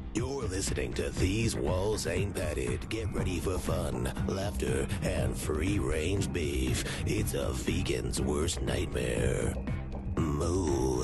You're listening to These Walls Ain't Padded. Get ready for fun, laughter, and free-range beef. It's a vegan's worst nightmare. Moo.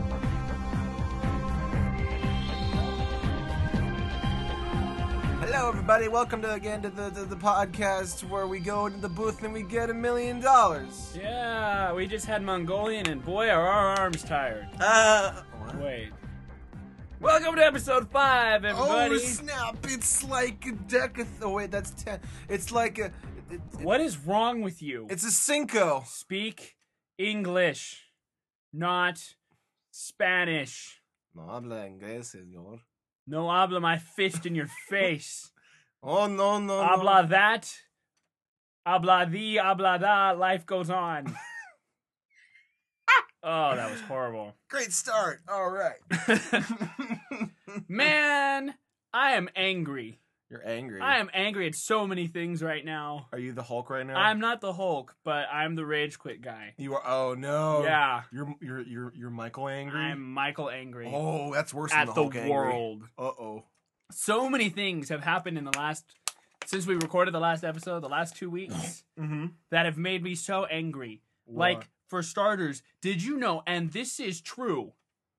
Hello, everybody. Welcome to the podcast where we go into the booth and we get $1 million. Yeah, we just had Mongolian, and boy, are our arms tired. What? Wait. Welcome to episode 5, everybody. Oh, snap. It's like a oh, wait, that's 10. It's like a... What is wrong with you? It's a Cinco. Speak English, not Spanish. No habla inglés, señor. No habla my fist in your face. Oh, no. Habla that. Habla thee, habla da. Life goes on. Oh, that was horrible. Great start. All right. Man, I am angry. You're angry. I am angry at so many things right now. Are you the Hulk right now? I'm not the Hulk, but I'm the rage quit guy. You are. Oh no. Yeah. You're Michael angry. I'm Michael angry. Oh, that's worse than at the the Hulk angry. world. Uh-oh. So many things have happened in the last, since we recorded the last episode, the last 2 weeks, that have made me so angry. What? Like, for starters, did you know, and this is true,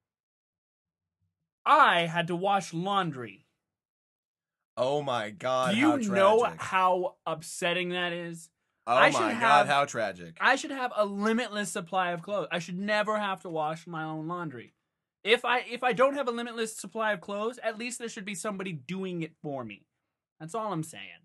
I had to wash laundry. Oh my God! Do you how know tragic. how upsetting that is? Oh I my should God! have- How tragic! I should have a limitless supply of clothes. I should never have to wash my own laundry. If I don't have a limitless supply of clothes, at least there should be somebody doing it for me. That's all I'm saying.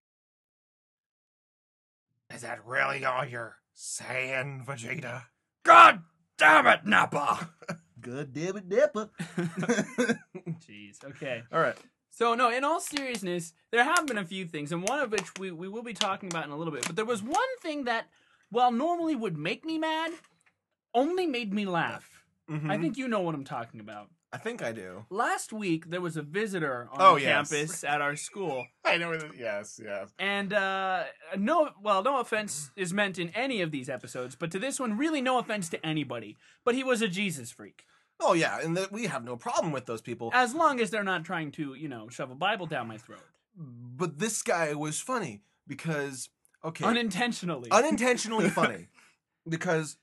Is that really all you're saying, Vegeta? God damn it, Nappa! God damn it, Nappa! Jeez. Okay. All right. So, no, in all seriousness, there have been a few things, and one of which we will be talking about in a little bit. But there was one thing that, while normally would make me mad, only made me laugh. Mm-hmm. I think you know what I'm talking about. I think I do. Last week, there was a visitor on yes. campus at our school. I know. Yes. And no offense is meant in any of these episodes, but to this one, really no offense to anybody. But he was a Jesus freak. Oh yeah, and we have no problem with those people. As long as they're not trying to, shove a Bible down my throat. But this guy was funny because Unintentionally funny because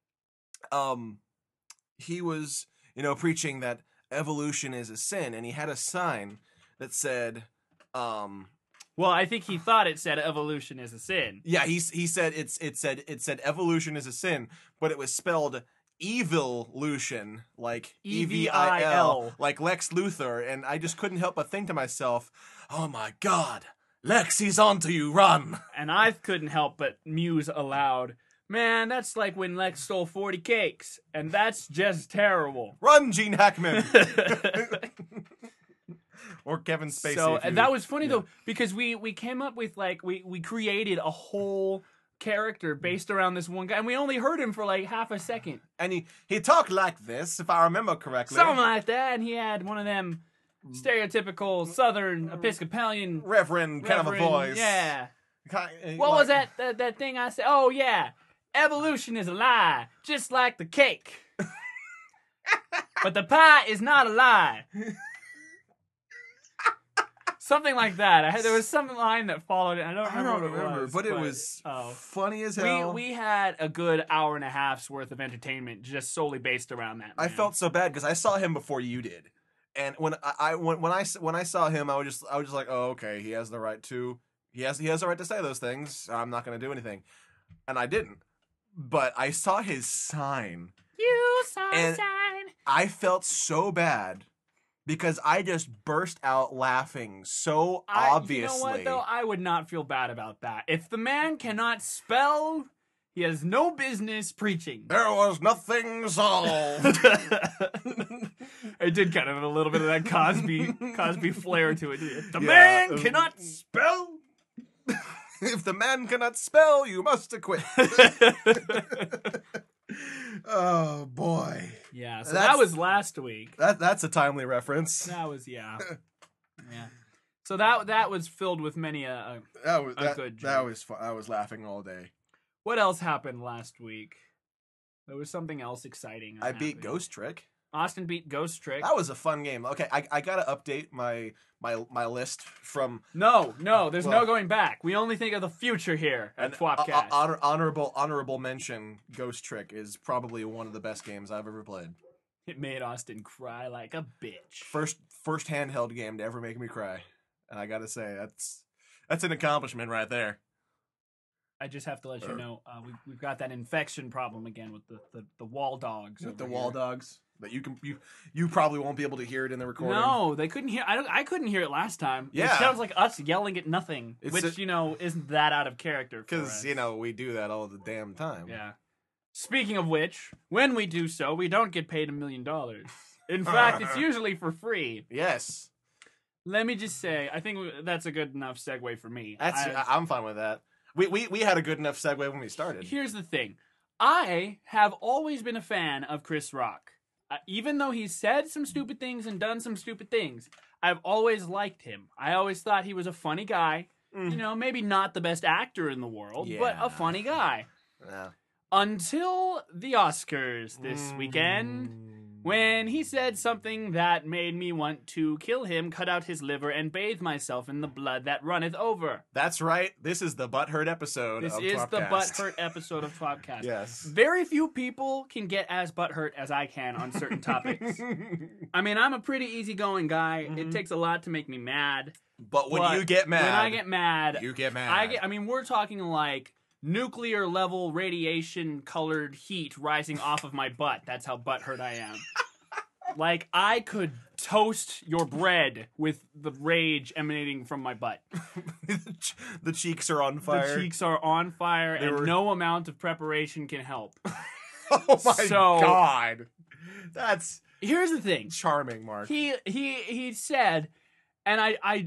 he was preaching that evolution is a sin, and he had a sign that said Well, I think he thought it said evolution is a sin. yeah, he said it said evolution is a sin, but it was spelled evolution, like EVIL, like Lex Luthor, and I just couldn't help but think to myself, oh my God, Lex, he's on to you, run. And I couldn't help but muse aloud, man, that's like when Lex stole 40 cakes, and that's just terrible. Run, Gene Hackman. Or Kevin Spacey. So that was funny though, because we came up with we created a whole character based around this one guy, and we only heard him for like half a second. And he talked like this, if I remember correctly. Something like that, and he had one of them stereotypical Southern Episcopalian Reverend kind of a voice. Yeah. What What was that thing I said? Oh yeah, evolution is a lie, just like the cake. But the pie is not a lie. Something like that. There was some line that followed it. I don't remember what it was. But it was funny as hell. We had a good hour and a half's worth of entertainment just solely based around that. I man. felt so bad because I saw him before you did, and when I saw him, I was just like, oh, okay, he has the right to say those things. I'm not going to do anything, and I didn't. But I saw his sign. You saw And- a sign. I felt so bad because I just burst out laughing so obviously. You know what though? I would not feel bad about that. If the man cannot spell, he has no business preaching. There was nothing solved. It did kind of have a little bit of that Cosby flair to it. The Yeah. man cannot spell. If the man cannot spell, you must acquit. Oh boy. Yeah, so That's- that was last week. That's a timely reference. That was yeah. So that was filled with many a good joke. That was fun. I was laughing all day. What else happened last week? There was something else exciting. I beat happened. Ghost Trick. Austin beat Ghost Trick. That was a fun game. Okay, I gotta update my list from No, there's Well- no going back. We only think of the future here at an Twopcast. honorable mention. Ghost Trick is probably one of the best games I've ever played. It made Austin cry like a bitch. First handheld game to ever make me cry, and I gotta say that's an accomplishment right there. I just have to let you know, we've got that infection problem again with the wall dogs. With the over wall here. dogs, but you probably won't be able to hear it in the recording. No, they couldn't hear. I couldn't hear it last time. Yeah. It sounds like us yelling at nothing, It's which isn't that out of character. for us. because we do that all the damn time. Yeah. Speaking of which, when we do so, we don't get paid $1 million. In fact, it's usually for free. Yes, Let me just say, I think that's a good enough segue for me. I'm fine with that. We had a good enough segue when we started. Here's the thing. I have always been a fan of Chris Rock. Even though he's said some stupid things and done some stupid things, I've always liked him. I always thought he was a funny guy. You know, maybe not the best actor in the world, but Yeah. a funny guy. Yeah. Until the Oscars this weekend, when he said something that made me want to kill him, cut out his liver, and bathe myself in the blood that runneth over. That's right. This is the butthurt episode. This of is the Twopcast. butthurt episode of Twopcast. Yes. Very few people can get as butthurt as I can on certain topics. I mean, I'm a pretty easygoing guy. It takes a lot to make me mad. But when But you get mad, when I get mad, you get mad. I mean, we're talking like nuclear level radiation colored heat rising off of my butt. That's how butthurt I am. Like, I could toast your bread with the rage emanating from my butt. The cheeks are on fire. The cheeks are on fire, and were- no amount of preparation can help. Oh my So- god. That's Here's the thing. charming, Mark. He said, and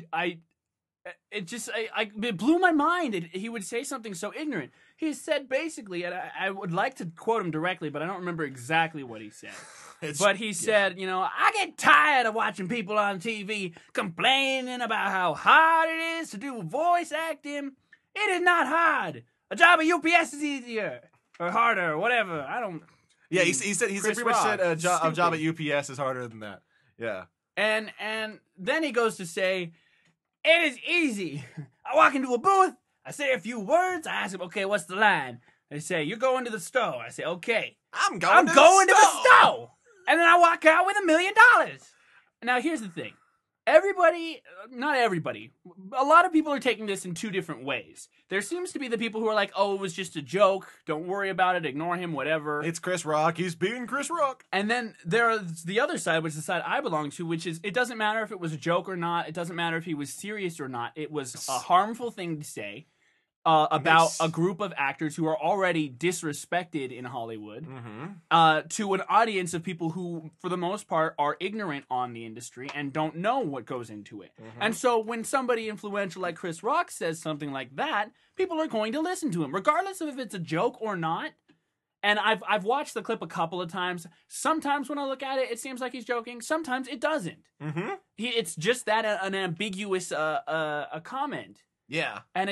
it blew my mind. He would say something so ignorant. He said basically, and I would like to quote him directly, but I don't remember exactly what he said. But he said, you know, I get tired of watching people on TV complaining about how hard it is to do voice acting. It is not hard. A job at UPS is easier or harder or whatever. I don't. Yeah, he said Chris pretty much said Rock. a job at Stupid. UPS is harder than that. Yeah. And then he goes to say, it is easy. I walk into a booth, I say a few words, I ask him, okay, what's the line? They say, you're going to the store. I say, okay. I'm going I'm to going the to the store. And then I walk out with $1 million. Now, here's the thing. Everybody, not everybody, a lot of people are taking this in two different ways. There seems to be the people who are like, oh, it was just a joke. Don't worry about it. Ignore him, whatever. It's Chris Rock. He's being Chris Rock. And then there's the other side, which is the side I belong to, which is it doesn't matter if it was a joke or not. It doesn't matter if he was serious or not. It was a harmful thing to say about Makes- a group of actors who are already disrespected in Hollywood Mm-hmm. to an audience of people who, for the most part, are ignorant on the industry and don't know what goes into it. Mm-hmm. And so when somebody influential like Chris Rock says something like that, people are going to listen to him, regardless of if it's a joke or not. And I've watched the clip a couple of times. Sometimes when I look at it, it seems like he's joking. Sometimes it doesn't. Mm-hmm. It's just that an ambiguous a comment, Yeah. and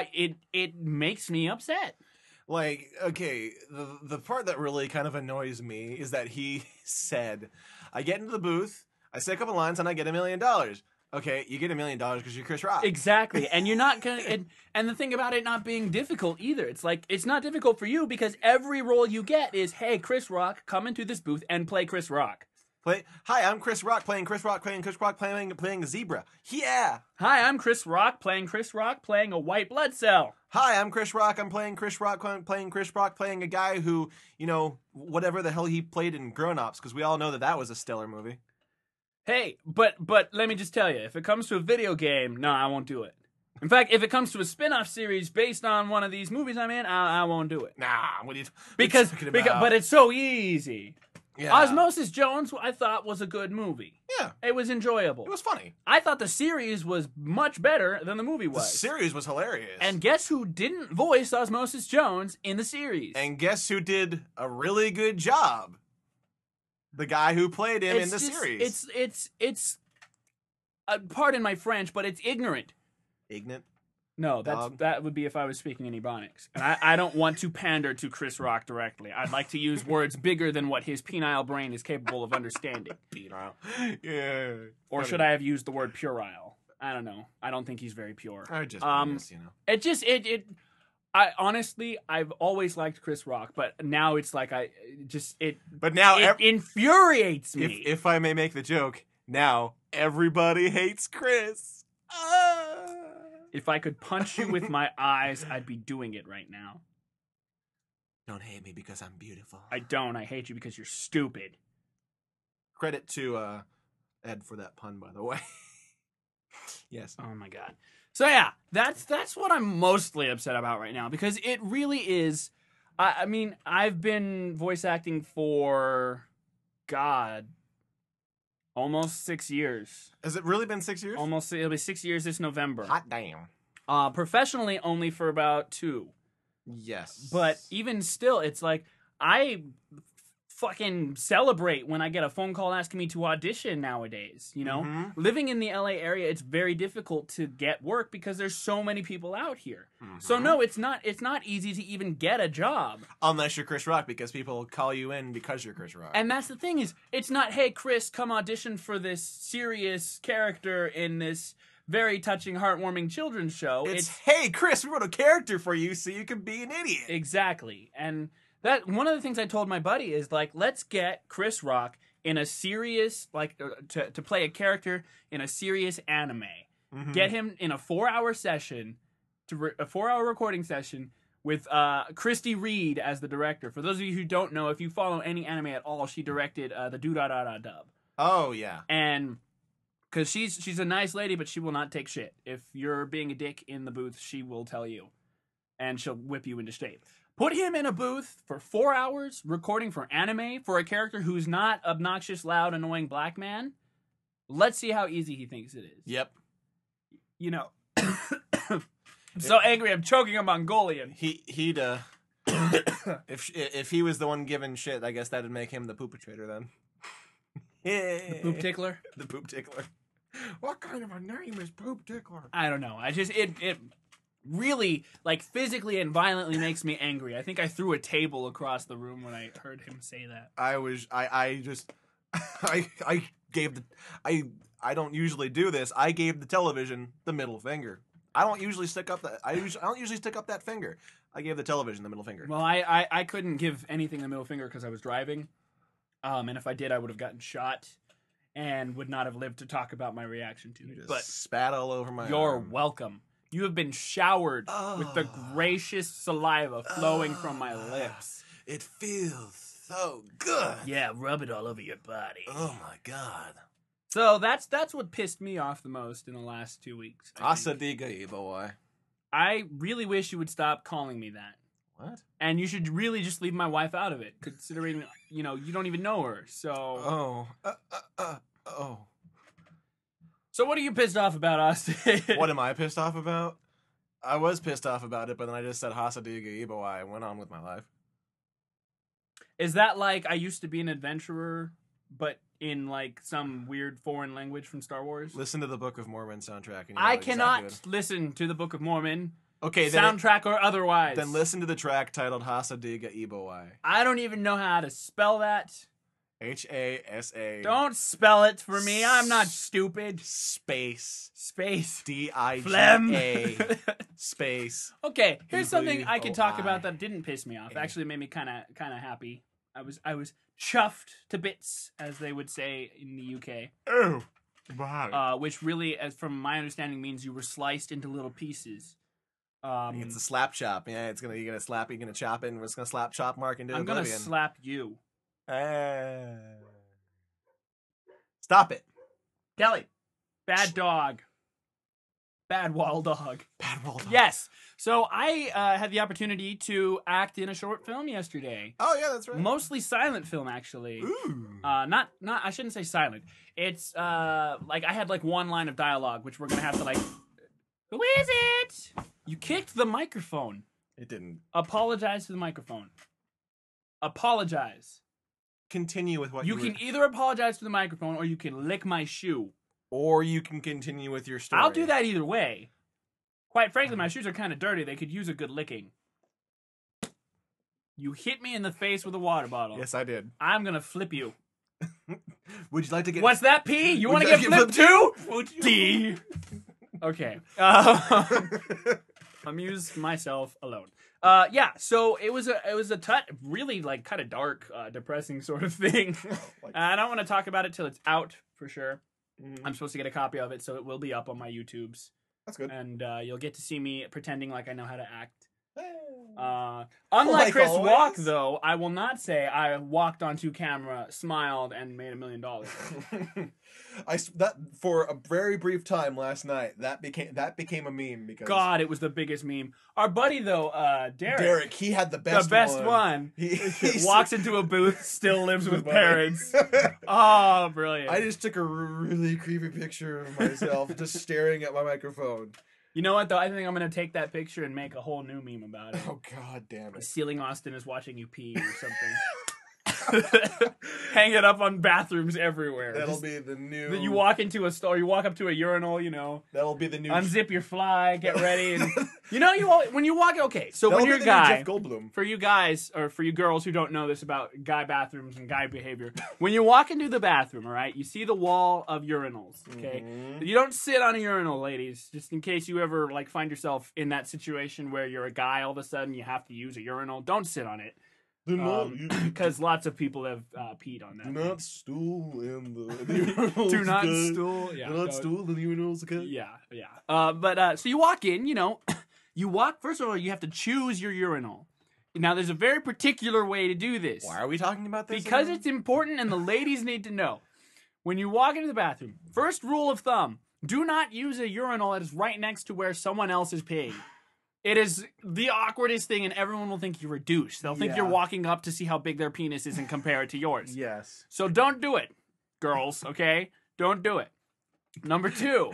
it makes me upset. Like, okay, the part that really kind of annoys me is that he said, I get into the booth, I say a couple lines, and I get $1 million. Okay, you get $1 million because you're Chris Rock. Exactly, and you're not gonna. And the thing about it not being difficult either, it's like it's not difficult for you because every role you get is, hey, Chris Rock, come into this booth and play Chris Rock. Hi, I'm Chris Rock playing Chris Rock playing Chris Rock playing a zebra. Yeah. Hi, I'm Chris Rock playing a white blood cell. Hi, I'm Chris Rock. I'm playing Chris Rock playing Chris Rock playing a guy who, you know, whatever the hell he played in Grown Ups, because we all know that was a stellar movie. Hey, but let me just tell you, if it comes to a video game, no, I won't do it. In fact, if it comes to a spin-off series based on one of these movies I'm in, I won't do it. Nah, what are you Because talking about? but it's so easy. Yeah. Osmosis Jones, I thought, was a good movie. Yeah, It was enjoyable. it was funny. I thought the series was much better than the movie The was. series was hilarious. And guess who didn't voice Osmosis Jones in the series? And guess who did a really good job? The guy who played him in the series. It's pardon my French, but it's ignorant. Ignorant. No, Dog? that would be if I was speaking in Ebonics. And I don't want to pander to Chris Rock directly. I'd like to use words bigger than what his penile brain is capable of understanding. Penile. Yeah. Or should I have used the word puerile? I don't know. I don't think he's very pure. I just penis, you know. It just I honestly I've always liked Chris Rock, but now it's like But now it infuriates me. if I may make the joke, now everybody hates Chris. If I could punch you with my eyes, I'd be doing it right now. Don't hate me because I'm beautiful. I don't. I hate you because you're stupid. Credit to Ed for that pun, by the way. Yes. Oh my god. So yeah, that's what I'm mostly upset about right now because it really is. I mean, I've been voice acting for, God, almost 6 years. Has it really been 6 years? Almost, it'll be 6 years this November. Hot damn. Professionally, only for about 2. Yes. But even still, it's like I fucking celebrate when I get a phone call asking me to audition nowadays. You know, living in the LA area, it's very difficult to get work because there's so many people out here. So no, it's not easy to even get a job unless you're Chris Rock, because people call you in because you're Chris Rock. And that's the thing is, it's not, hey Chris, come audition for this serious character in this very touching, heartwarming children's show. It's hey Chris, we wrote a character for you so you can be an idiot. Exactly. And that one of the things I told my buddy is like, let's get Chris Rock in a serious, like, to play a character in a serious anime. Get him in a 4-hour session, a 4-hour recording session with Christy Reed as the director. For those of you who don't know, if you follow any anime at all, she directed the dub. Oh yeah. And because she's a nice lady, but she will not take shit. If you're being a dick in the booth, she will tell you, and she'll whip you into shape. Put him in a booth for 4 hours, recording for anime, for a character who's not obnoxious, loud, annoying black man. Let's see how easy he thinks it is. Yep. You know, I'm so angry I'm choking on Mongolian. He'd if he was the one giving shit, I guess that'd make him the poopatrator then. The poop tickler? The poop tickler. What kind of a name is Poop Tickler? I don't know. I just it really, like, physically and violently makes me angry. I think I threw a table across the room when I heard him say that. I don't usually do this. I gave the television the middle finger. I don't usually stick up that finger. I gave the television the middle finger. Well, I couldn't give anything the middle finger because I was driving. And if I did, I would have gotten shot and would not have lived to talk about my reaction to it. But spat all over my You're arm. welcome. You have been showered with the gracious saliva flowing from my lips. It feels so good. Yeah, rub it all over your body. Oh my god. So that's what pissed me off the most in the last 2 weeks. Asadiga, boy. I really wish you would stop calling me that. What? And you should really just leave my wife out of it, considering, you know, you don't even know her. So. Oh. So what are you pissed off about, Austin? What am I pissed off about? I was pissed off about it, but then I just said Hasadiga Ibawai and went on with my life. Is that like I used to be an adventurer, but in like some weird foreign language from Star Wars? Listen to the Book of Mormon soundtrack. And I cannot listen to the Book of Mormon. Okay, then soundtrack or otherwise. Then listen to the track titled Hasadiga Ibawai. I don't even know how to spell that. Hasa. Don't spell it for me. I'm not stupid. Space. Diga. Phlegm. Space. Okay, here's something I could talk about that didn't piss me off. Actually, made me kind of happy. I was chuffed to bits, as they would say in the UK. Oh, wow. Which really, as from my understanding, means you were sliced into little pieces. It's a slap chop. Yeah, you're gonna slap. You're gonna chop it, and we're just gonna slap chop Mark into oblivion. I'm gonna slap you. Stop it, Kelly. Bad dog. Bad wall dog. Bad wall dog. Yes. So I had the opportunity to act in a short film yesterday. Oh yeah, that's right. Mostly silent film, actually. Ooh. Not. I shouldn't say silent. It's like I had like one line of dialogue, which we're gonna have to like. Who is it? You kicked the microphone. It didn't. Apologize to the microphone. Apologize. Continue with what you can either apologize to the microphone or you can lick my shoe. Or you can continue with your story. I'll do that either way. Quite frankly, my shoes are kind of dirty. They could use a good licking. You hit me in the face with a water bottle. Yes, I did. I'm gonna flip you. Would you like to get... What's that, P? You want to Would get you like flipped to get too? Would you? D. Okay. Amuse myself alone. Yeah. So it was a really like kind of dark, depressing sort of thing. I don't want to talk about it till it's out for sure. I'm supposed to get a copy of it, so it will be up on my YouTubes. That's good. And you'll get to see me pretending like I know how to act. Like Unlike Chris always. Walk, though, I will not say I walked onto camera, smiled, and made $1 million. That for a very brief time last night, that became a meme because God, it was the biggest meme. Our buddy, though, Derek, he had the best one. He Walks into a booth, still lives with parents. Oh, brilliant. I just took a really creepy picture of myself just staring at my microphone. You know what, though? I think I'm going to take that picture and make a whole new meme about it. Oh, God damn it. Ceiling Austin is watching you pee or something. Hang it up on bathrooms everywhere. That'll be the new... You walk into a store, you walk up to a urinal, you know. That'll be the new... Unzip your fly, get ready. And, when you walk... Okay, so That'll when you're a be the new guy... Jeff Goldblum. For you guys, or for you girls who don't know this about guy bathrooms and guy behavior, when you walk into the bathroom, all right, you see the wall of urinals, okay? Mm-hmm. You don't sit on a urinal, ladies, just in case you ever like find yourself in that situation where you're a guy all of a sudden, you have to use a urinal. Don't sit on it. Because lots of people have peed on that. Do not stool in the urinals. Do not okay? stool. Yeah, Do not stool in the urinals, okay? Yeah. So you walk in, you know, first of all, you have to choose your urinal. Now, there's a very particular way to do this. Why are we talking about this? Because again? it's important and the ladies need to know. When you walk into the bathroom, first rule of thumb, do not use a urinal that is right next to where someone else is peeing. It is the awkwardest thing, and everyone will think you're reduced. They'll think you're walking up to see how big their penis is and compare it to yours. Yes. So don't do it, girls, okay? Don't do it. Number 2.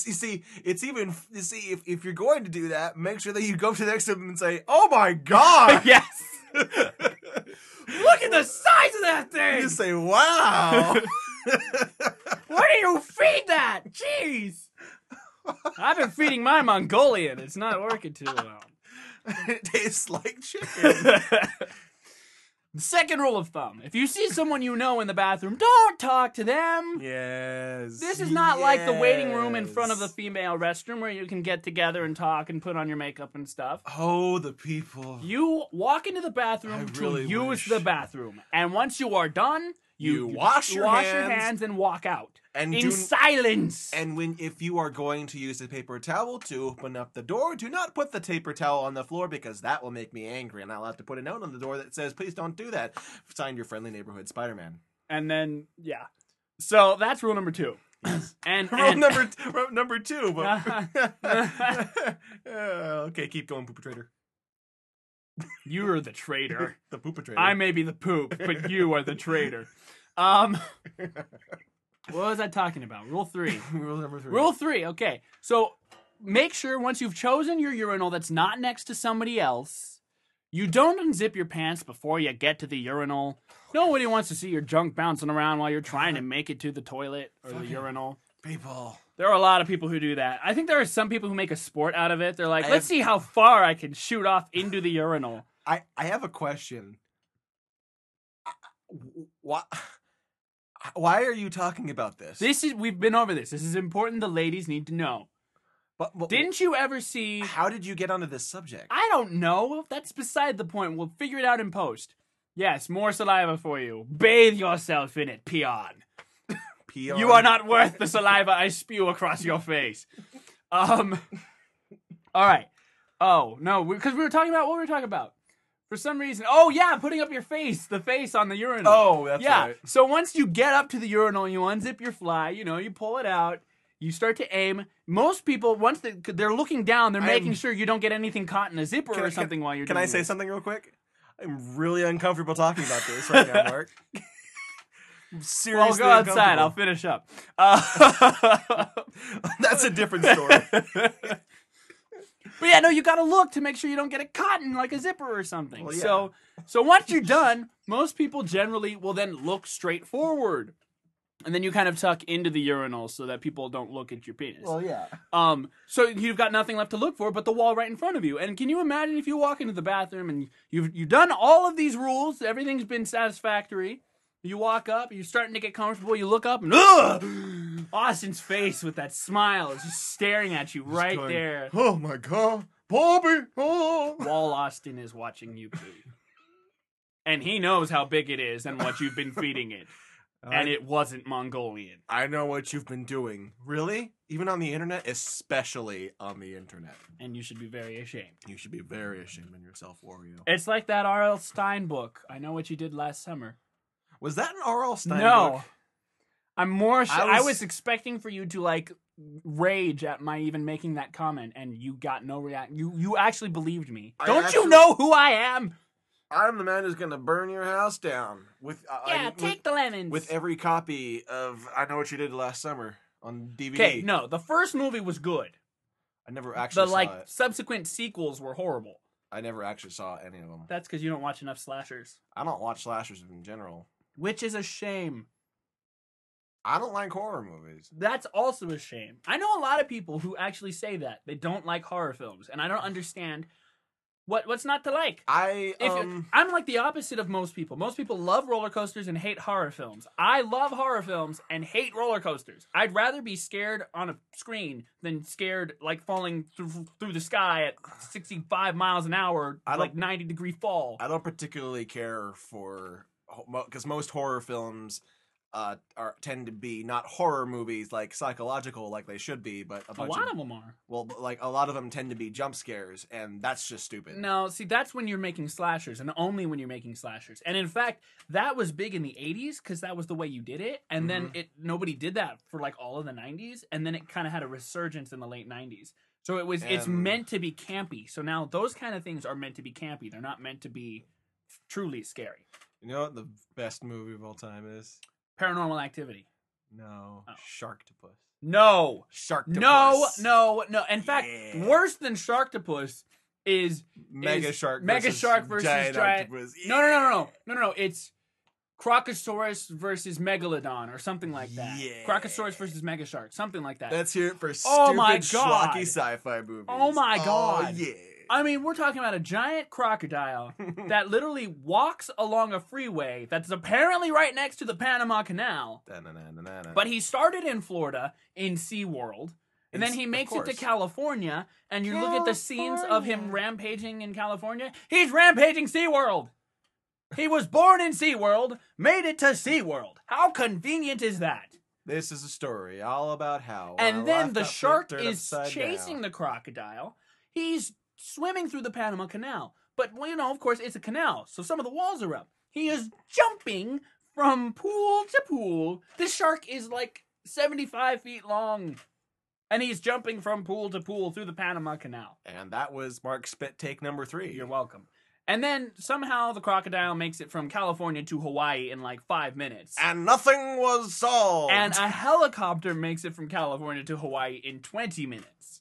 If you're going to do that, make sure that you go to the next to them and say, "Oh my God!" Yes. Look at the size of that thing. You just say, "Wow." Where do you feed that? Jeez. I've been feeding my Mongolian. It's not working too well. It tastes like chicken. The second rule of thumb. If you see someone you know in the bathroom, don't talk to them. Yes. This is not like the waiting room in front of the female restroom where you can get together and talk and put on your makeup and stuff. Oh, the people. You walk into the bathroom to use the bathroom. And once you are done, you wash your hands and walk out. And in silence. And if you are going to use a paper towel to open up the door, do not put the paper towel on the floor because that will make me angry. And I'll have to put a note on the door that says, "Please don't do that." Signed, your friendly neighborhood Spider-Man. And then, yeah. So that's rule number 2. And rule number 2. But... okay, keep going, pooper-trader. You're the traitor. The pooper-trader. I may be the poop, but you are the traitor. What was I talking about? Rule 3. Rule number 3. Rule 3, okay. So make sure once you've chosen your urinal that's not next to somebody else, you don't unzip your pants before you get to the urinal. Nobody wants to see your junk bouncing around while you're trying to make it to the toilet or the urinal. People. There are a lot of people who do that. I think there are some people who make a sport out of it. They're like, let's see how far I can shoot off into the urinal. I have a question. Why are you talking about this? We've been over this. This is important. The ladies need to know. But didn't you ever see... How did you get onto this subject? I don't know. That's beside the point. We'll figure it out in post. Yes, more saliva for you. Bathe yourself in it, peon. Peon? You are not worth the saliva I spew across your face. All right. Oh, no, because we were talking about... What were we talking about? For some reason, putting up your face, the face on the urinal. Oh, that's right. So once you get up to the urinal, you unzip your fly, you pull it out, you start to aim. Most people, once they're looking down, they're making sure you don't get anything caught in a zipper or something while you're doing this. Can I say something real quick? I'm really uncomfortable talking about this right now, Mark. I'm seriously go outside, I'll finish up. That's a different story. But yeah, no, you gotta look to make sure you don't get it caught in like a zipper or something. Well, yeah. So once you're done, most people generally will then look straight forward. And then you kind of tuck into the urinal so that people don't look at your penis. Well, yeah. So you've got nothing left to look for but the wall right in front of you. And can you imagine if you walk into the bathroom and you've done all of these rules, everything's been satisfactory. You walk up, you're starting to get comfortable, you look up, and Austin's face with that smile is just staring at you right there. Oh my God, Bobby! Oh. While Austin is watching you pee. And he knows how big it is and what you've been feeding it. And it wasn't Mongolian. I know what you've been doing. Really? Even on the internet? Especially on the internet. And you should be very ashamed. You should be very ashamed of yourself, Wario. It's like that R.L. Stein book. I know what you did last summer. Was that an R.L. Stein No. book? I'm more... I was expecting for you to, like, rage at my even making that comment, and you got no reaction. You actually believed me. Don't you know who I am? I'm the man who's gonna burn your house down with take the lemons. with every copy of I Know What You Did Last Summer on DVD. Okay, no, the first movie was good. I never actually saw it. Subsequent sequels were horrible. I never actually saw any of them. That's because you don't watch enough slashers. I don't watch slashers in general. Which is a shame. I don't like horror movies. That's also a shame. I know a lot of people who actually say that. They don't like horror films, and I don't understand what's not to like. I'm like the opposite of most people. Most people love roller coasters and hate horror films. I love horror films and hate roller coasters. I'd rather be scared on a screen than scared like falling through the sky at 65 miles an hour, like 90-degree fall. I don't particularly care for because most horror films tend to be not horror movies like psychological like they should be, but a lot of them are. Well, like a lot of them tend to be jump scares, and that's just stupid. No, see, that's when you're making slashers, and only when you're making slashers. And in fact, that was big in the 80s because that was the way you did it, and then nobody did that for like all of the 90s, and then it kind of had a resurgence in the late 90s. So it's meant to be campy. So now those kind of things are meant to be campy. They're not meant to be truly scary. You know what the best movie of all time is? Paranormal Activity. No. Oh. Sharktopus. No. Sharktopus. No. In fact, worse than Sharktopus is Mega Shark versus Giant Octopus. Yeah. No. It's Crocosaurus versus Megalodon or something like that. Yeah. Crocosaurus versus Mega Shark, something like that. Let's hear it for stupid, schlocky sci-fi movies. Oh my God. Oh, yeah. I mean, we're talking about a giant crocodile that literally walks along a freeway that's apparently right next to the Panama Canal. But he started in Florida in SeaWorld, and then he makes it to California, and you look at the scenes of him rampaging in California. He's rampaging SeaWorld! He was born in SeaWorld, made it to SeaWorld. How convenient is that? This is a story all about how. And then the shark is chasing the crocodile. He's swimming through the Panama Canal. But, well, you know, of course, it's a canal, so some of the walls are up. He is jumping from pool to pool. This shark is like 75 feet long. And he's jumping from pool to pool through the Panama Canal. And that was Mark's spit take number 3. You're welcome. And then somehow the crocodile makes it from California to Hawaii in like 5 minutes. And nothing was solved. And a helicopter makes it from California to Hawaii in 20 minutes.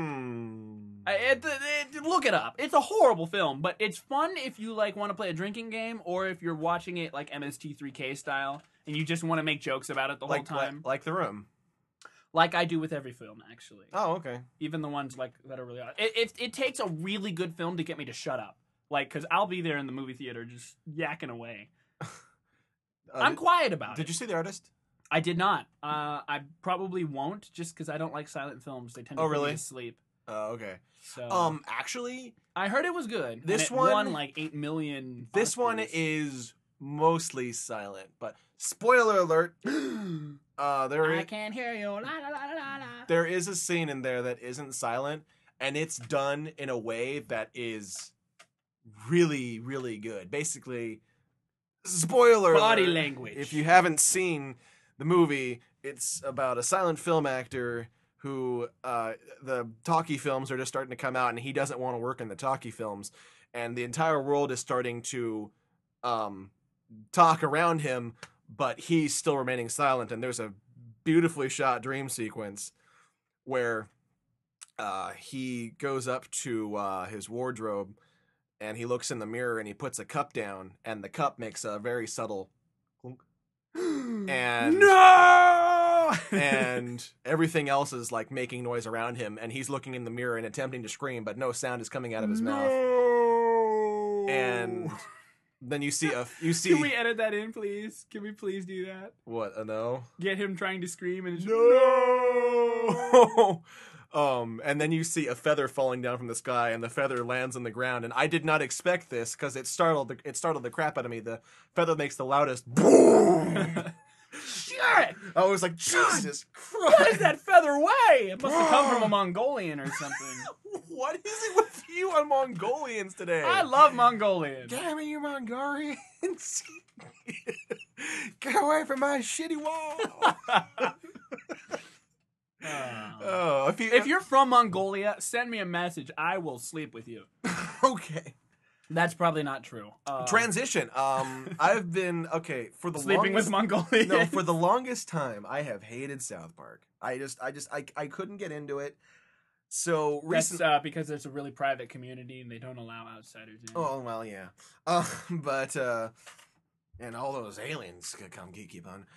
Look it up. It's a horrible film, but it's fun if you like want to play a drinking game or if you're watching it like MST3K style and you just want to make jokes about it the whole time. Like The Room. Like I do with every film, actually. Oh, okay. Even the ones like that are really odd. It takes a really good film to get me to shut up. Like, because I'll be there in the movie theater just yakking away. I'm quiet about it. Did you see The Artist? I did not. I probably won't, just because I don't like silent films. They tend to put me to sleep. Oh, okay. So, actually, I heard it was good. This one won like 8 million. This one is mostly silent, but spoiler alert. I can't hear you. La, la, la, la, la. There is a scene in there that isn't silent, and it's done in a way that is really, really good. Basically, spoiler body alert, language. If you haven't seen the movie, it's about a silent film actor who the talkie films are just starting to come out, and he doesn't want to work in the talkie films, and the entire world is starting to talk around him, but he's still remaining silent. And there's a beautifully shot dream sequence where he goes up to his wardrobe and he looks in the mirror and he puts a cup down, and the cup makes a very subtle clunk, And no! and everything else is like making noise around him, and he's looking in the mirror and attempting to scream, but no sound is coming out of his mouth. And then you see Can we edit that in, please? Can we please do that? What? A no? Get him trying to scream and it's No. And then you see a feather falling down from the sky, and the feather lands on the ground. And I did not expect this because it startled the crap out of me. The feather makes the loudest boom. Shit! I was like, Jesus Christ! What is that feather weigh? It must have come from a Mongolian or something. What is it with you on Mongolians today? I love Mongolians. Damn it, you Mongolians! Get away from my shitty wall! Oh, if you're from Mongolia, send me a message. I will sleep with you. Okay. That's probably not true. Transition. I've been for the sleeping with Mongolians. No, for the longest time, I have hated South Park. I couldn't get into it. So recently, that's because there's a really private community and they don't allow outsiders in. Oh well, yeah. But and all those aliens could come keep on.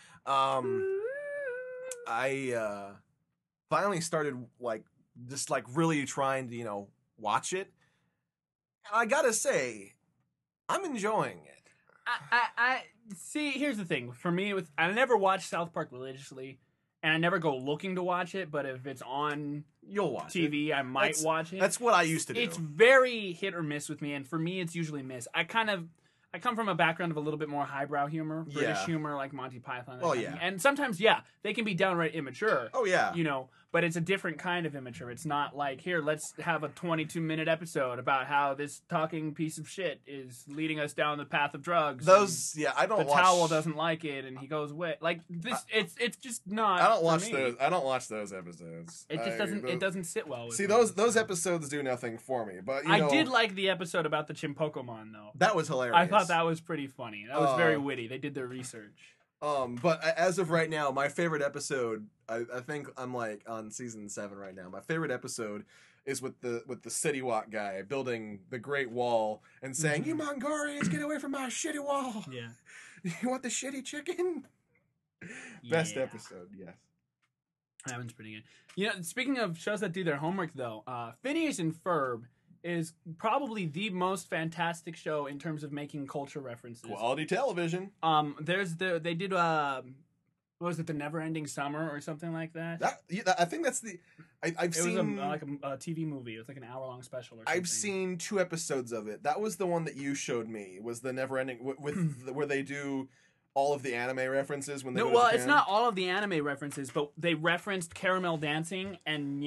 I finally started just really trying to watch it. I gotta say, I'm enjoying it. I see. Here's the thing. For me, I never watch South Park religiously, and I never go looking to watch it. But if it's on, you'll watch TV, I might watch it. That's what I used to do. It's very hit or miss with me, and for me, it's usually miss. I come from a background of a little bit more highbrow humor, British humor, like Monty Python. Oh yeah, and sometimes they can be downright immature. Oh yeah, but it's a different kind of immature. It's not like, here, let's have a 22-minute episode about how this talking piece of shit is leading us down the path of drugs. I don't. The towel doesn't like it, and he goes away. Like this, it's just not. I don't watch those. I don't watch those episodes. It just doesn't. It doesn't sit well with me. Those episodes do nothing for me. But I did like the episode about the Chimpokemon though. That was hilarious. I thought that was pretty funny. That was very witty. They did their research. But as of right now, my favorite episode, I think I'm on season 7 right now. My favorite episode is with the City Walk guy building the Great Wall and saying, "You Mongolians, get away from my shitty wall." Yeah. You want the shitty chicken? Yeah. Best episode, yes. That one's pretty good. Speaking of shows that do their homework, though, Phineas and Ferb is probably the most fantastic show in terms of making culture references. Quality television. They did what was it, The Never-Ending Summer or something like that? I think that's the. I've seen was a TV movie. It was like an hour-long special or something. I've seen 2 episodes of it. That was the one that you showed me. Was the Never-Ending where they do all of the anime references when they go to Japan? It's not all of the anime references, but they referenced Caramel Dancing and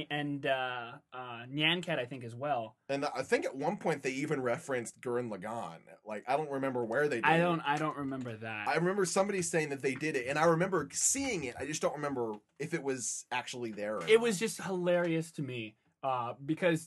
Nyan Cat, I think, as well. And I think at one point they even referenced Gurren Lagann. I don't remember where they did I it. don't remember that. I remember somebody saying that they did it, and I remember seeing it. I just don't remember if it was actually there or It not. was just hilarious to me because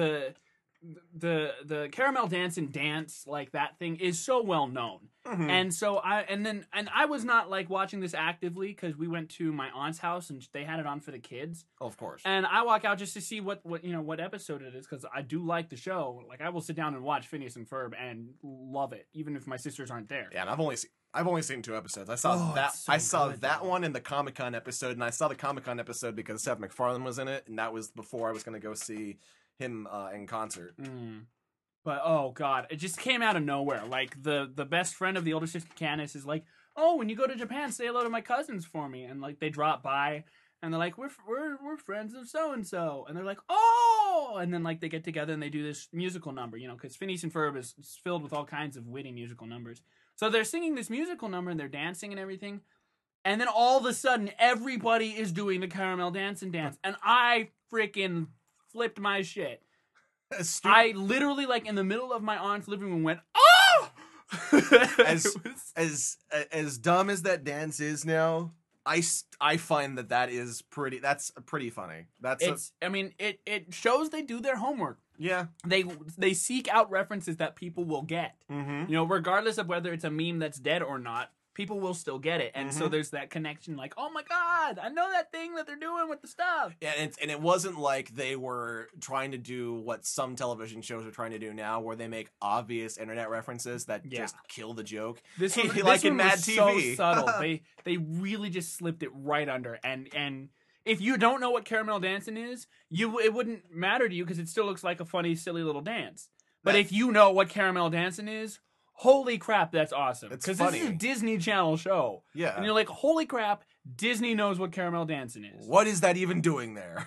the Caramel Dancing dance, like that thing, is so well known. Mm-hmm. And so I was not watching this actively because we went to my aunt's house and they had it on for the kids. Of course. And I walk out just to see what episode it is because I do like the show. I will sit down and watch Phineas and Ferb and love it, even if my sisters aren't there. Yeah, and I've only seen 2 episodes. I saw that one in the Comic-Con episode, and I saw the Comic-Con episode because Seth MacFarlane was in it, and that was before I was going to go see him in concert. But oh god, it just came out of nowhere. The best friend of the older sister, Candace, is like, "Oh, when you go to Japan, say hello to my cousins for me." And they drop by, and they're like, "We're friends of so and so," and they're like, "Oh!" And then they get together and they do this musical number, because Phineas and Ferb is filled with all kinds of witty musical numbers. So they're singing this musical number and they're dancing and everything, and then all of a sudden everybody is doing the Caramel Dancing dance, and I freaking flipped my shit. I literally, in the middle of my aunt's living room, went, "Oh!" As dumb as that dance is now, I find that's pretty funny. It shows they do their homework. Yeah. They seek out references that people will get. Mm-hmm. Regardless of whether it's a meme that's dead or not, people will still get it. And so there's that connection, like, oh my God, I know that thing that they're doing with the stuff. Yeah, and it wasn't like they were trying to do what some television shows are trying to do now, where they make obvious internet references that just kill the joke. This Hey, one, like this in one Mad was TV. so subtle. They really just slipped it right under. And if you don't know what caramel dancing is, it wouldn't matter to you because it still looks like a funny, silly little dance. But if you know what caramel dancing is, holy crap, that's awesome. Because this is a Disney Channel show. Yeah. And you're like, holy crap, Disney knows what caramel dancing is. What is that even doing there?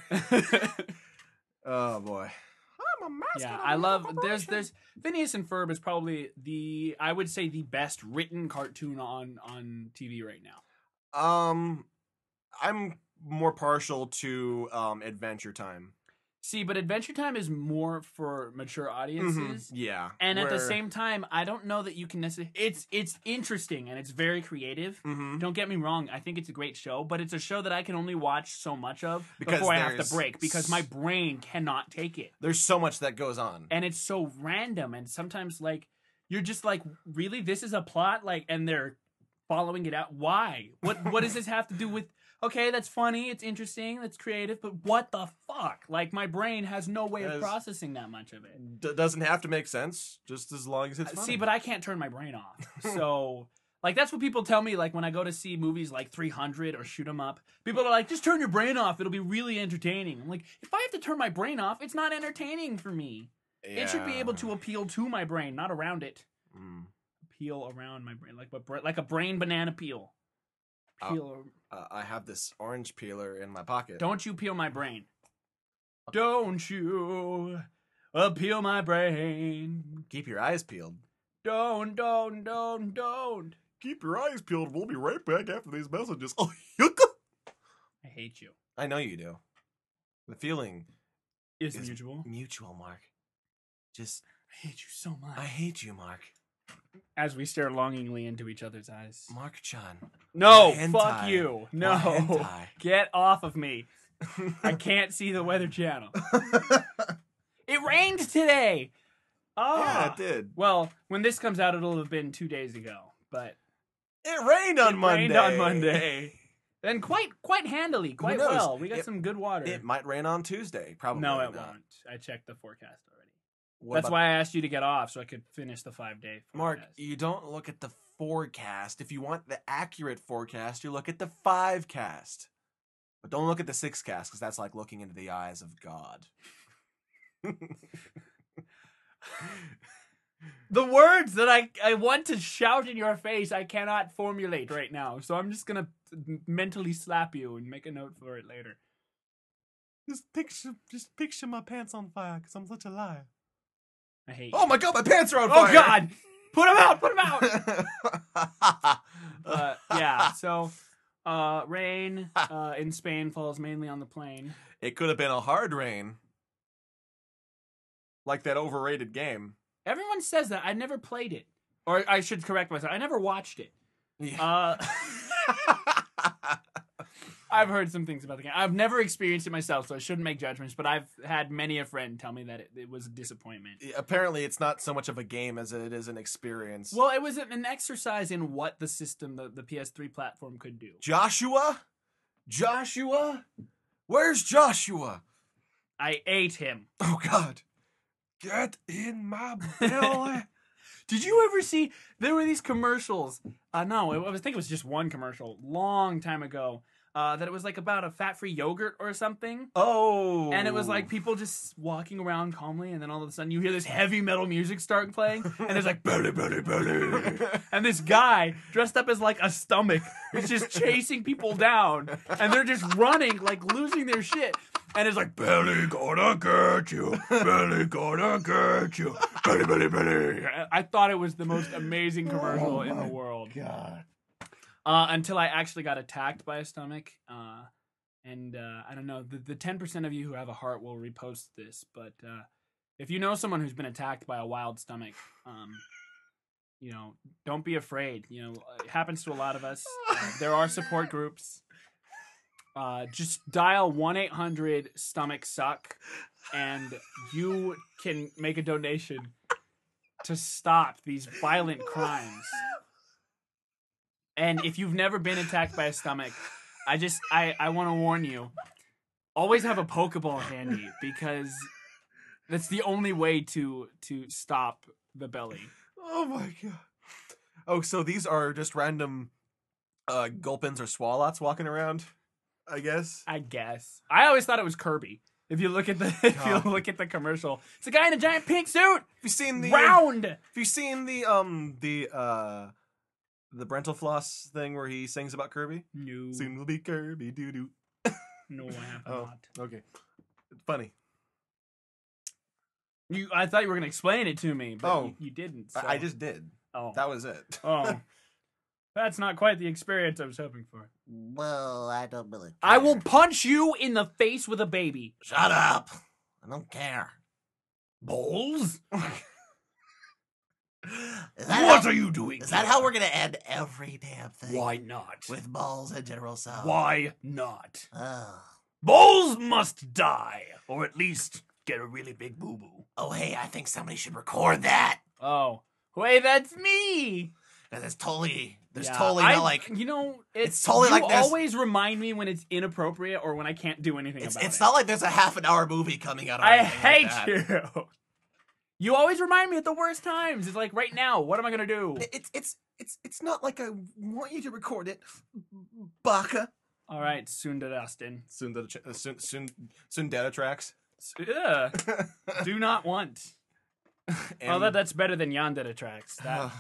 Oh boy. I'm a mascot. Yeah, I love there's Phineas and Ferb is probably I would say the best written cartoon on TV right now. I'm more partial to Adventure Time. See, but Adventure Time is more for mature audiences. Yeah. And at the same time, I don't know that you can necessarily... It's interesting and it's very creative. Don't get me wrong. I think it's a great show, but it's a show that I can only watch so much of before I have to break because my brain cannot take it. There's so much that goes on. And it's so random. And sometimes, like, you're just like, really? This is a plot? Like, and they're following it out. Why? What does this have to do with... Okay, that's funny, it's interesting, that's creative, but what the fuck? Like, my brain has no way of processing that much of it. Doesn't have to make sense, just as long as it's funny. See, but I can't turn my brain off. So, like, that's what people tell me, like, when I go to see movies like 300 or Shoot 'em Up. People are like, just turn your brain off, it'll be really entertaining. I'm like, if I have to turn my brain off, it's not entertaining for me. Yeah. It should be able to appeal to my brain, not around it. Appeal around my brain, like a brain banana peel. I have this orange peeler in my pocket. Don't you peel my brain. Don't you peel my brain. Keep your eyes peeled. Don't. Keep your eyes peeled. We'll be right back after these messages. Oh, I hate you. I know you do. The feeling is mutual. Mutual, Mark. Just... I hate you so much. I hate you, Mark. As we stare longingly into each other's eyes. Mark Chan. No, fuck you. No. Get off of me. I can't see the Weather Channel. It rained today. Oh. Yeah, it did. Well, when this comes out, it'll have been 2 days ago. But it rained on Monday. And quite handily, quite well. We got some good water. It might rain on Tuesday, probably. No, it won't. I checked the forecast already. That's why I asked you to get off, so I could finish the 5-day forecast. Mark, you don't look at the forecast. If you want the accurate forecast, you look at the 5-cast. But don't look at the 6-cast, because that's like looking into the eyes of God. The words that I want to shout in your face, I cannot formulate right now. So I'm just going to mentally slap you and make a note for it later. Just picture my pants on fire, because I'm such a liar. I hate you. Oh my God, my pants are on fire! Oh God! Put them out! Yeah, so rain in Spain falls mainly on the plain. It could have been a hard rain. Like that overrated game. Everyone says that. I never played it. Or I should correct myself. I never watched it. Yeah. I've heard some things about the game. I've never experienced it myself, so I shouldn't make judgments, but I've had many a friend tell me that it was a disappointment. Apparently, it's not so much of a game as it is an experience. Well, it was an exercise in what the system, the PS3 platform could do. Joshua? Where's Joshua? I ate him. Oh, God. Get in my belly. Did you ever see, there were these commercials. No, I think it was just one commercial, long time ago. That it was like about a fat-free yogurt or something. Oh. And it was like people just walking around calmly, and then all of a sudden you hear this heavy metal music start playing, and it's like, belly, belly, belly. And this guy, dressed up as like a stomach, is just chasing people down, and they're just running, like losing their shit. And it's like, belly gonna get you, belly gonna get you, belly, belly, belly. I thought it was the most amazing commercial in the world. God. Until I actually got attacked by a stomach. And I don't know, the 10% of you who have a heart will repost this, but if you know someone who's been attacked by a wild stomach, you know, don't be afraid. You know, it happens to a lot of us. There are support groups. Just dial 1-800-STOMACH-SUCK, and you can make a donation to stop these violent crimes. And if you've never been attacked by a stomach, I want to warn you, always have a Pokeball handy, because that's the only way to stop the belly. Oh my god. Oh, so these are just random Gulpins or Swalots walking around, I guess. I I always thought it was Kirby. If you look at the commercial, it's a guy in a giant pink suit. Have you seen the round? Have you seen the Brental Floss thing where he sings about Kirby? No. Soon will be Kirby doo doo. No, I have not. Okay. It's funny. I thought you were gonna explain it to me, but you didn't. So. I just did. Oh, that was it. Oh, that's not quite the experience I was hoping for. Well, I don't really care. I will punch you in the face with a baby. Shut up. I don't care. Balls? What are you doing? Is that how we're going to end every damn thing? Why not? With balls and General Tso. Why not? Oh. Balls must die, or at least get a really big boo-boo. Oh, hey, I think somebody should record that. Oh. Wait, that's me! There's totally not like... You know, it's totally you like there's... always remind me when it's inappropriate or when I can't do anything about it. It's not like there's a half-an-hour movie coming out. Or I hate like you! You always remind me at the worst times. It's like, right now, what am I gonna do? It's not like I want you to record it, Baka. Alright, Sundarastin. Sundata tracks. Do not want. That's better than Yandere tracks. That...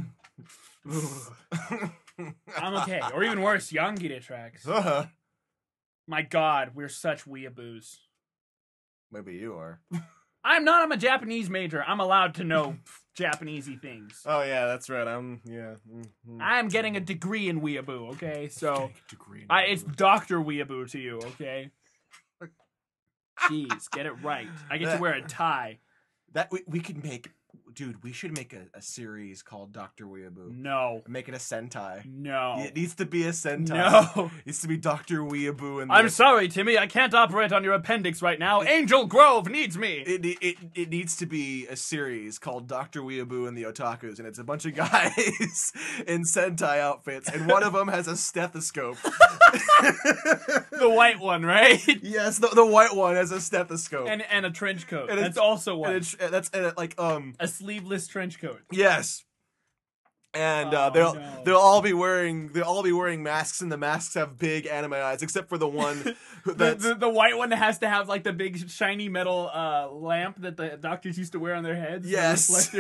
I'm okay. Or even worse, Yangire tracks. My god, we're such weeaboos. Maybe you are. I'm not. I'm a Japanese major. I'm allowed to know Japanesey things. Oh yeah, that's right. I'm getting a degree in weeaboo, okay? So it's Dr. Weeaboo to you, okay? Jeez, get it right. I get to wear a tie. That we could make, dude. We should make a series called Dr. Weeaboo. No. Make it a Sentai. No. It needs to be a Sentai. No. It needs to be Dr. Weeaboo. And I'm sorry, Timmy. I can't operate on your appendix right now. Angel Grove needs me. It needs to be a series called Dr. Weeaboo and the Otakus, and it's a bunch of guys in Sentai outfits, and one of them has a stethoscope. The white one, right? Yes, the white one has a stethoscope and a trench coat. And that's also white. That's like a sleeveless trench coat. Yes. And they'll all be wearing masks, and the masks have big anime eyes, except for the one that's the white one that has to have like the big shiny metal lamp that the doctors used to wear on their heads. Yes.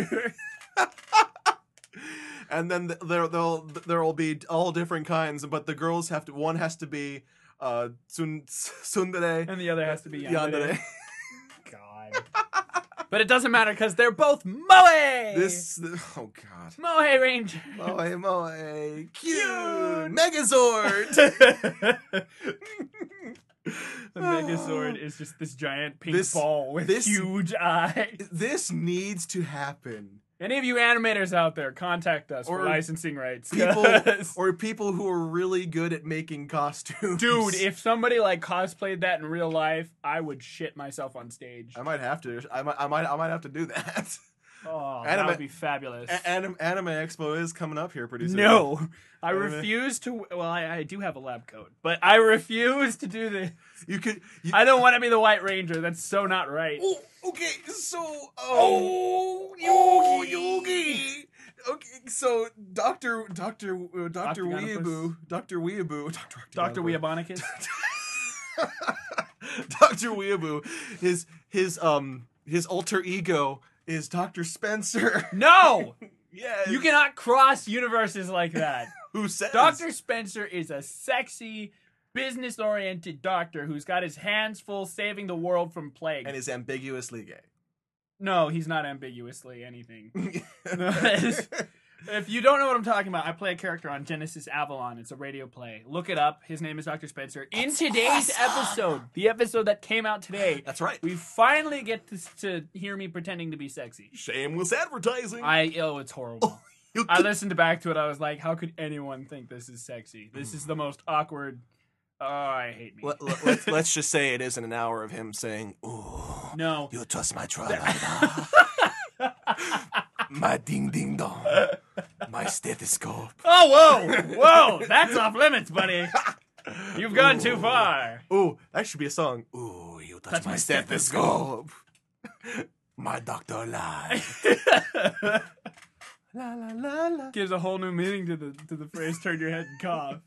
And then there'll be all different kinds, but the girls one has to be tsundere, and the other has to be yandere. God. But it doesn't matter because they're both Moe! Oh god. Moe Ranger. Moe. Cute! Megazord! The Megazord is just this giant pink ball with huge eyes. This needs to happen. Any of you animators out there, contact us for licensing rights. People who are really good at making costumes. Dude, if somebody like cosplayed that in real life, I would shit myself on stage. I might have to. I might have to do that. Oh, that would be fabulous. Anime Expo is coming up here pretty soon. No, I refuse to. Well, I do have a lab coat, but I refuse to do this. I don't want to be the White Ranger. That's so not right. Oh, okay, so Yogi. Okay, so Dr. Weeaboo, Dr. Weeabonicus. Dr. Weeaboo, his alter ego is Dr. Spencer. No! Yes. You cannot cross universes like that. Who says? Dr. Spencer is a sexy, business-oriented doctor who's got his hands full saving the world from plague. And is ambiguously gay. No, he's not ambiguously anything. If you don't know what I'm talking about, I play a character on Genesis Avalon. It's a radio play. Look it up. His name is Dr. Spencer. In today's episode, the episode that came out today, that's right, we finally get to hear me pretending to be sexy. Shameless advertising. It's horrible. I listened back to it. I was like, how could anyone think this is sexy? This is the most awkward. Oh, I hate me. Let's just say it isn't an hour of him saying, "Ooh, no, you twist my tra-la-la, my ding ding dong, my stethoscope. Oh, whoa, that's off limits, buddy. You've gone too far. Ooh, that should be a song. Ooh, you touch my stethoscope. My doctor lied. La la la la. Gives a whole new meaning to the phrase "turn your head and cough."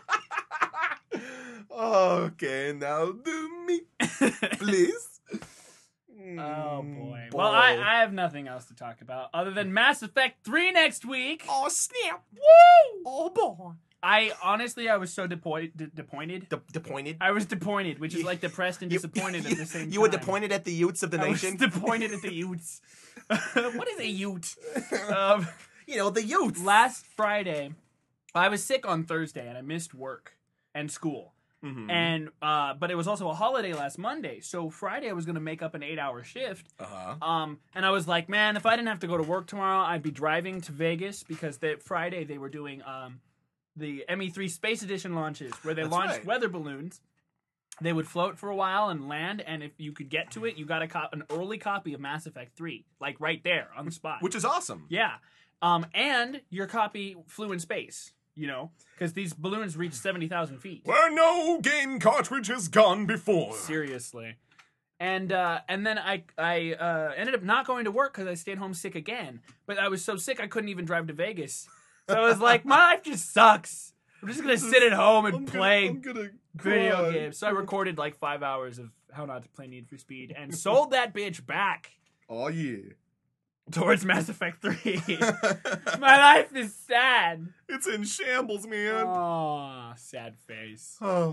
Okay, now do me, please. Oh boy. Well, I have nothing else to talk about other than Mass Effect 3 next week. Oh snap! Woo! Oh boy. I was so disappointed. Disappointed? I was disappointed, which is like depressed and disappointed at the same time. You were disappointed at the youths of the nation? I was disappointed at the youths. What is a youth? The youths. Last Friday, I was sick on Thursday and I missed work and school. Mm-hmm. And but it was also a holiday last Monday, so Friday I was gonna make up an 8-hour shift. And I was like, man, if I didn't have to go to work tomorrow, I'd be driving to Vegas because that Friday they were doing the ME3 Space Edition launches, where they launched weather balloons. They would float for a while and land, and if you could get to it, you got an early copy of Mass Effect 3, like right there on the spot. Which is awesome. Yeah. And your copy flew in space. Because these balloons reach 70,000 feet. Where no game cartridge has gone before. Seriously. And then I ended up not going to work because I stayed home sick again. But I was so sick I couldn't even drive to Vegas. So I was like, my life just sucks. I'm just going to sit at home and play video games. So I recorded like 5 hours of How Not to Play Need for Speed and sold that bitch back. Oh, yeah. Towards Mass Effect 3. My life is sad. It's in shambles, man. Oh, sad face. Oh,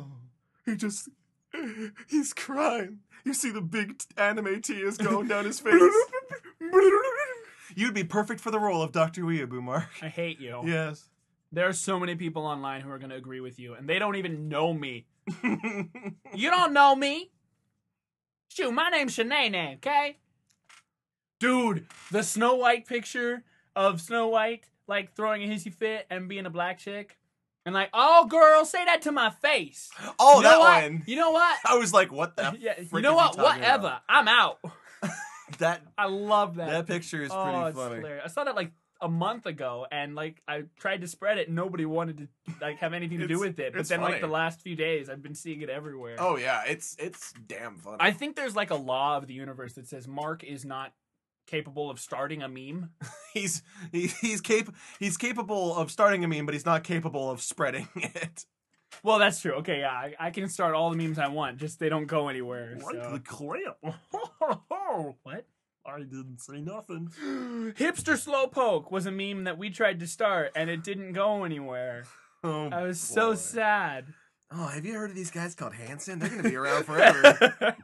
he's crying. You see the big anime tears going down his face. You'd be perfect for the role of Dr. Weeaboo, Mark. I hate you. Yes. There are so many people online who are going to agree with you, and they don't even know me. You don't know me. Shoot, my name's Shanae, okay? Dude, the Snow White picture of Snow White, like, throwing a hissy fit and being a black chick. And like, oh, girl, say that to my face. Oh, that one. You know what? I was like, what the yeah, you know what? Whatever. About? I'm out. I love that. That picture is pretty funny. Hilarious. I saw that, like, a month ago, and, like, I tried to spread it, and nobody wanted to, like, have anything to do with it. But then, funny. Like, the last few days, I've been seeing it everywhere. Oh, yeah. It's damn funny. I think there's, like, a law of the universe that says Mark is not capable of starting a meme. He's capable of starting a meme, but he's not capable of spreading it. Well, that's true. Okay, yeah, I can start all the memes I want, just they don't go anywhere. What the crap? What? I didn't say nothing. Hipster Slowpoke was a meme that we tried to start, and it didn't go anywhere. Oh, I was so sad. Oh, have you heard of these guys called Hanson? They're going to be around forever.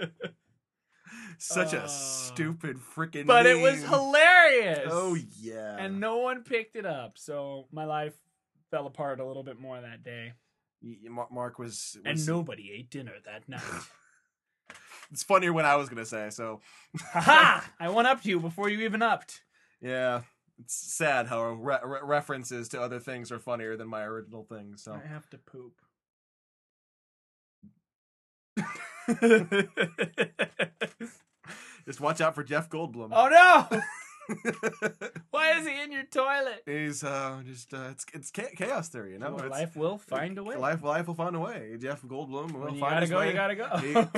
Such a stupid freaking But meme. It was hilarious. Oh, yeah. And no one picked it up, so my life fell apart a little bit more that day. Mark was... And nobody ate dinner that night. It's funnier when I was going to say, so... Ha! I one-upped you before you even upped. Yeah. It's sad how references to other things are funnier than my original things, so... I have to poop. Just watch out for Jeff Goldblum. Oh no! Why is he in your toilet? He's it's chaos theory, you know. Life will find a way. Life will find a way. Jeff Goldblum will when find his way. You gotta go.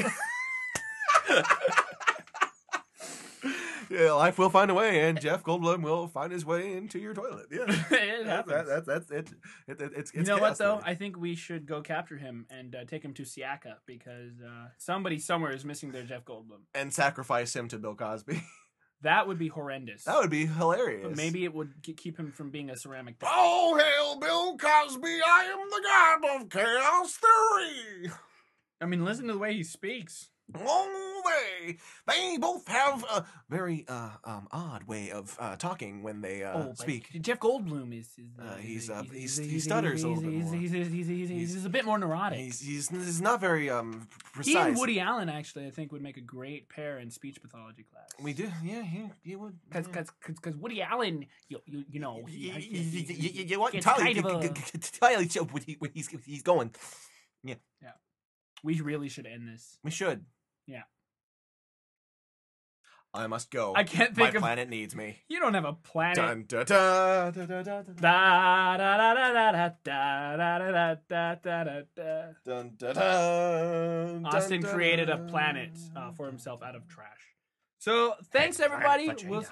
Yeah, life will find a way, and Jeff Goldblum will find his way into your toilet. Yeah, it happens. That's it. It's you know what though? Theory. I think we should go capture him and take him to Siaka because somebody somewhere is missing their Jeff Goldblum and sacrifice him to Bill Cosby. That would be horrendous. That would be hilarious. But maybe it would keep him from being a ceramic. Oh hail Bill Cosby! I am the god of chaos theory. I mean, listen to the way he speaks. Oh, they both have a very odd way of talking when they speak. Jeff Goldblum he stutters a little bit more. He's a bit more neurotic. He's not very precise. He and Woody Allen actually, I think, would make a great pair in speech pathology class. We do, yeah, he would. Because Woody Allen, you know, you want entirely show where he's going. Yeah. We really should end this. We should. Yeah. I must go. I can't think My of. planet needs me. You don't have a planet. Dun, da, da, da, da, da, da. Da da da da da da da da da da da da. Dun, da, da, Austin dun, created a dun. planet for himself out of trash. So thanks everybody.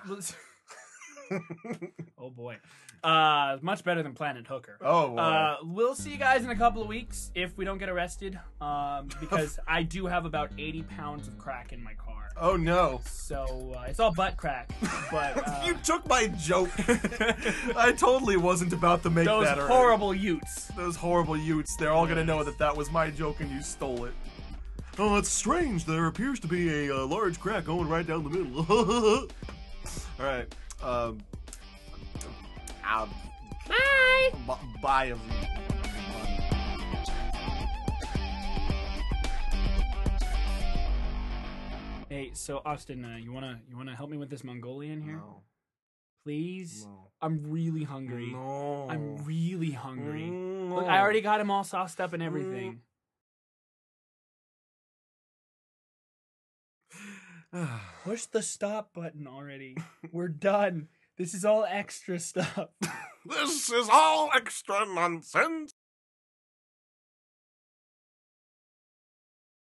Oh boy, much better than Planet Hooker. Oh, boy. We'll see you guys in a couple of weeks if we don't get arrested. Because I do have about 80 pounds of crack in my car. Oh, no. So it's all butt crack. But You took my joke. I totally wasn't about to make those that. horrible Utes. Those horrible Utes. They're all gonna know that was my joke and you stole it. Oh, it's strange. There appears to be a large crack going right down the middle. All right. Bye. Bye. Hey, so Austin, you wanna help me with this Mongolian here, No. please? No. I'm really hungry. No. I'm really hungry. No. Look, I already got him all sauced up and everything. Push the stop button already. We're done. This is all extra stuff. This is all extra nonsense.